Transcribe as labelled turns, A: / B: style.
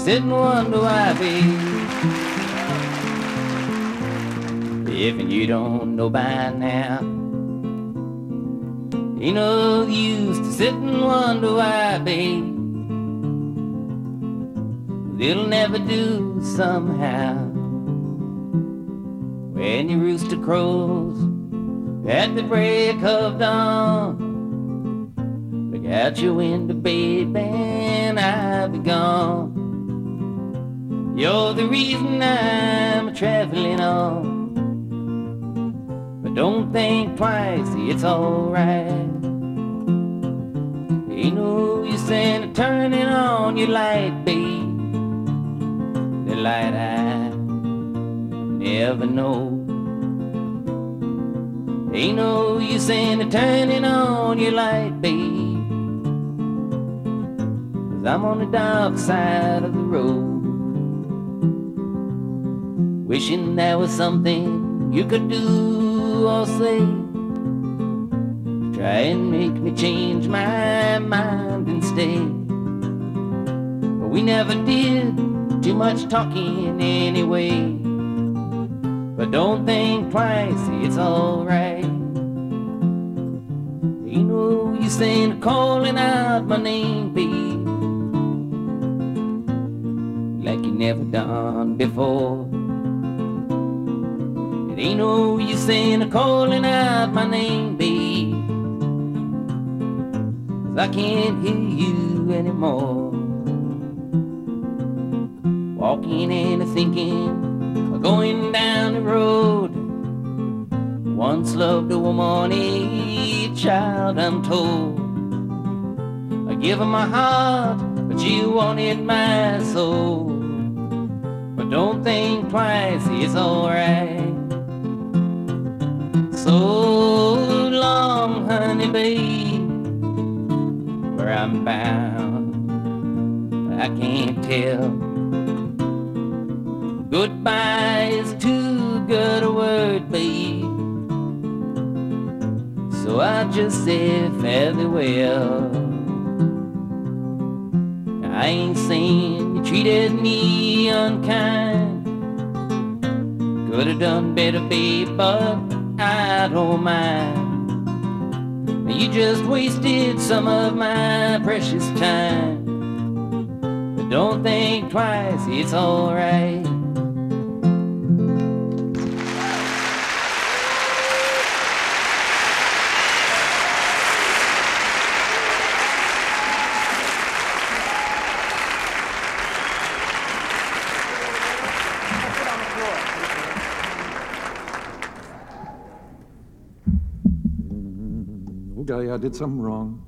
A: sit and wonder why, babe. If you don't know by now, ain't no use to sit and wonder why, babe. It'll never do somehow. When your rooster crows at the break of dawn, look out your window, babe, and I'll be gone. You're the reason I'm traveling on. But don't think twice, it's alright. Ain't no use in turning on your light, babe. The light I never know. Ain't no use in turning on your light, babe. 'Cause I'm on the dark side of the road. Wishing there was something you could do or say, try and make me change my mind and stay. But we never did too much talking anyway. But don't think twice, it's alright. Ain't no use in calling out my name, babe, like you never done before. It ain't no use in calling out my name, babe, 'cause I can't hear you anymore. Walking and thinking, going down the road. Once loved a woman, a child, I'm told. I give her my heart, but she wanted my soul. But don't think twice, it's alright. So long, honey, babe, where I'm bound, I can't tell. Goodbye is too good a word, babe, so I just say fare thee well. I ain't saying you treated me unkind. Could have done better, babe, but I don't mind. You just wasted some of my precious time. But don't think twice, it's alright.
B: I did something wrong.